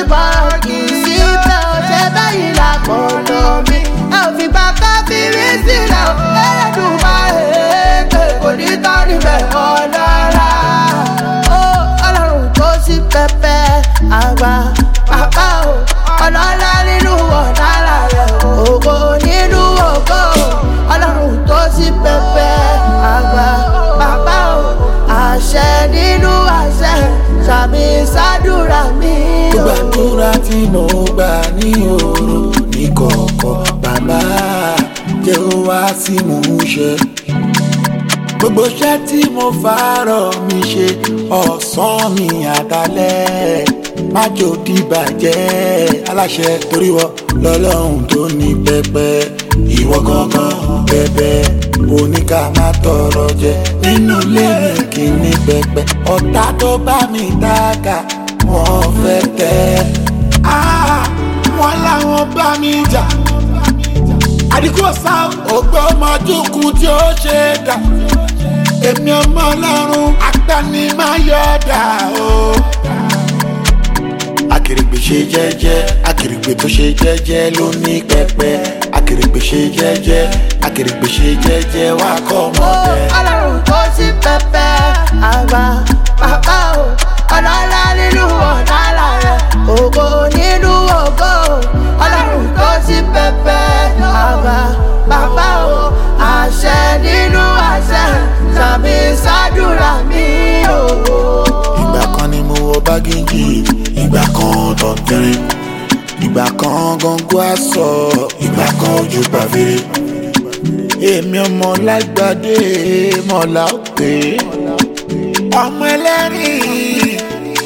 bọ̀rọ̀ kì í sí bẹ́ẹ̀ ò ṣe bẹ́yìn làkọ̀ọ́nà mi ẹ ò fi gbà ká fi rí sílẹ̀ ò ẹlẹ́dùn máa èké kò ní tán níbẹ̀ ọ̀dára. Ó ọlọ́run tó sí pẹpẹ àgbà bàbá o ọlọ́lá nínú ọ̀dára rẹ̀ ògo nínú ògo ọlọ́run tó sí pẹpẹ àgbà bàbá o àṣẹ nínú àṣẹ sàmì sádùrà mi o. Gbàdúrà tí mo gbà ní òru ní kọ̀ọ̀kọ̀ bàbá jẹ́ ó wá sí mò ń ṣe. Gbogbo iṣẹ́ tí mo fàárọ̀ mi ṣe ọ̀sán mi àtàlẹ́ má jò dìbàjẹ́ aláṣẹ torí wọ lọ́lọ́run tó ní pẹpẹ ìwọ gangan bẹbẹ oníkà má tọrọ jẹ nínú ilé mi kì í ní pẹpẹ ọ̀tá tó bá mi dáka wọ́n fẹ́ tẹ́ wọ́n láwọn bá mi jà àdìkú ọ̀sá ògbó ọmọdúnkún tí ó ṣe dà èmi ọmọ ọlọ́run agbani máa yọ̀ dà o. Akèrègbè ṣe jẹ́jẹ́ akèrègbè tó ṣe jẹ́jẹ́ ló ní pẹpẹ akèrègbè ṣe jẹ́jẹ́ akèrègbè ṣe jẹ́jẹ́ wá kọ́ ọmọdé. Ọlọ́run tó sí pẹpẹ àgbà bàbá o ọlọ́lá nínú ọ̀dára rẹ̀ ògo nínú ògo ọlọ́run tó sí pẹpẹ àgbà bàbá o àṣẹ nínú àṣẹ sàmì sádùrà mi o. Ìgbà kan ni mo wọ bágéjì ìgbà kan tọ̀tẹ̀rẹ̀ ìgbà kan gọ́ngọ́ aṣọ ìgbà kan ojú pàfẹ́rẹ́ èmi ọmọ lágbàdé mọ̀lá òkè ọmọ ẹlẹ́rìn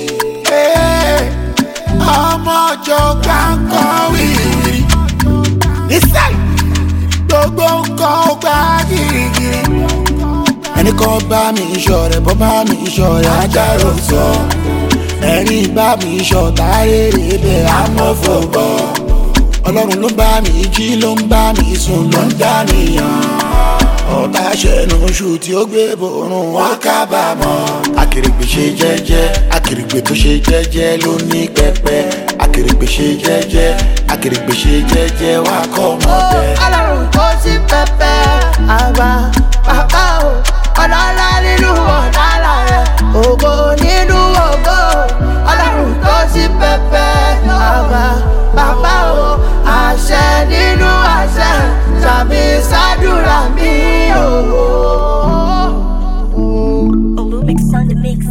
ọmọ ọjọ́ kankan wìrì nísàlẹ̀ gbogbo nǹkan ó gbá gírígírí ẹnì kan bá mi ìṣọ̀rẹ́ bọ́ bá mi ìṣọ̀rẹ́ ajáró sọ ẹ̀rín bá mi ṣọ̀tá rere bẹ́ẹ̀ amọ́fọ̀bọ̀ ọlọ́run ló bá mi jí ló ń bá mi sùn ló ń dánìyàn ọ̀tá ṣẹ̀nu oṣù tí ó gbé borun wọn kábàámọ̀. Akèrègbè ṣe jẹ́jẹ́ akèrègbè tó ṣe jẹ́jẹ́ ló ní pẹpẹ akèrègbè ṣe jẹ́jẹ́ akèrègbè ṣe jẹ́jẹ́ wá kọ́ ọmọdé. Ọlọ́run tó sí pẹpẹ àgbà bàbá o ọlọ́lá nínú ọ̀dára rẹ̀ ògo nínú ògo ọlọ́run tó sí pẹpẹ àgbà bàbá o àṣẹ nínú àṣẹ sàmì sádùrà mi o. Olumix on the mix.